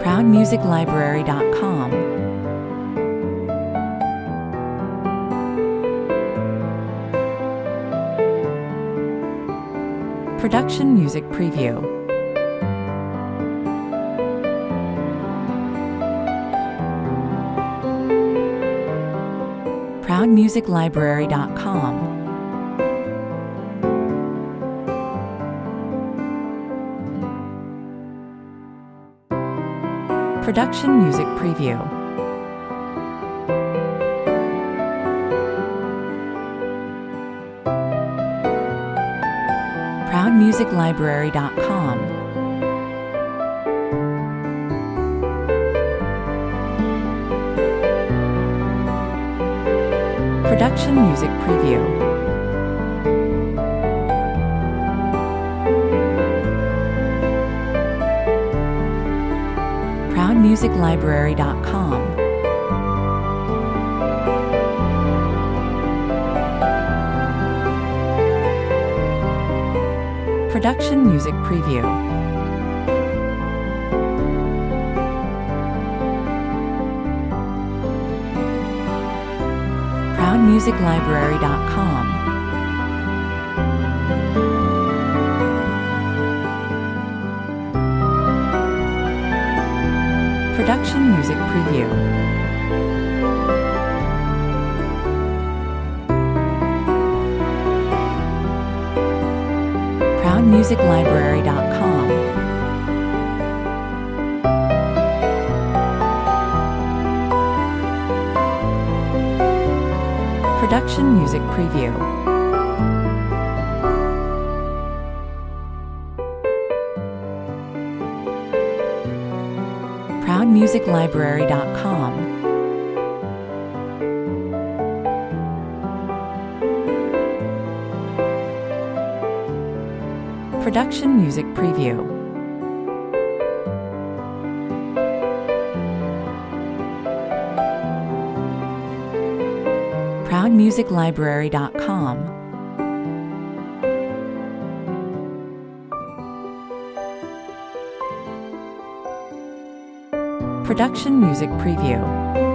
ProudMusicLibrary.com. Production Music Preview. ProudMusicLibrary.com. Production Music Preview. ProudMusicLibrary.com. Production Music Preview. ProudMusicLibrary.com. Production Music Preview. ProudMusicLibrary.com. Production Music Preview. ProudMusicLibrary.com. Production Music Preview. ProudMusicLibrary.com. Production Music Preview. ProudMusicLibrary.com. Production Music Preview.